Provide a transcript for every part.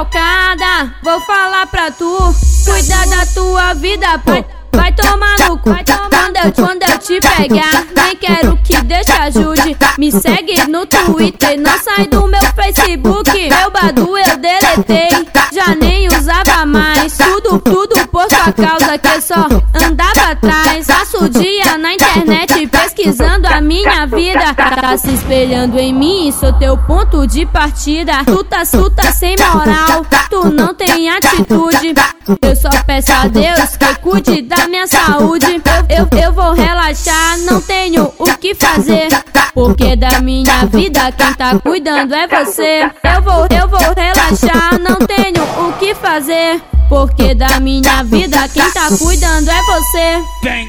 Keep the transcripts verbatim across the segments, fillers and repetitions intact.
recalcada, vou falar pra tu, cuida da tua vida, pô. Vai tomar no cu, quando eu, quando eu te pegar, nem quero que Deus te ajude. Me segue no Twitter, não sai do meu Facebook. Meu Badu eu deletei, já nem usava mais. Tudo, tudo por sua causa, que eu só andava atrás. Passo o dia na internet pesquisando a minha vida. Tá se espelhando em mim, sou teu ponto de partida. Tu tá, tu tá sem moral, tu não tem atitude. Eu só peço a Deus que cuide da minha saúde. Eu, eu, eu vou relaxar, não tenho o que fazer, porque da minha vida quem tá cuidando é você. Eu vou, eu vou relaxar, não tenho o que fazer, porque da minha vida quem tá cuidando é você. Vem.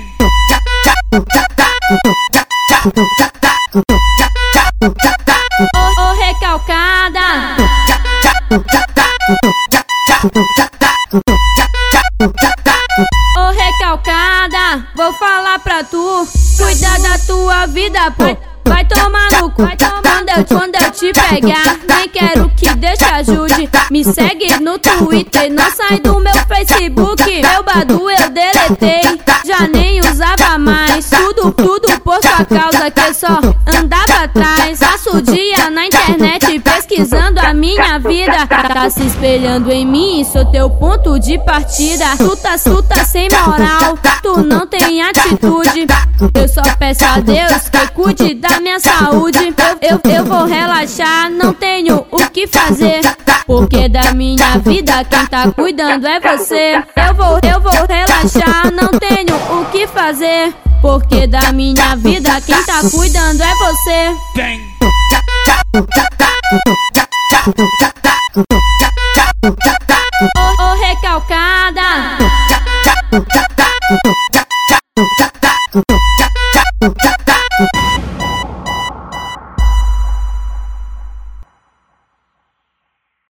Ô, ô recalcada, ô recalcada, vou falar pra tu, cuida da tua vida, pô. Vai tomar no cu, quando eu, quando eu te pegar, nem quero que Deus te ajude. Me segue no Twitter, não sai do meu Facebook. Meu Badu eu deletei, já nem usava mais. Tudo, tudo por sua causa, que eu só andava atrás. Passo o dia na internet pesquisando a minha vida. Tá se espelhando em mim, sou teu ponto de partida. Tu tá, tu tá sem moral, tu não tem atitude. Eu só peço a Deus que cuide da minha saúde. Eu, eu, eu vou relaxar, não tenho o que fazer, porque da minha vida quem tá cuidando é você. Eu vou, eu vou relaxar, não tenho o que fazer, porque da minha vida quem tá cuidando é você. Vem. Ô, ô recalcada,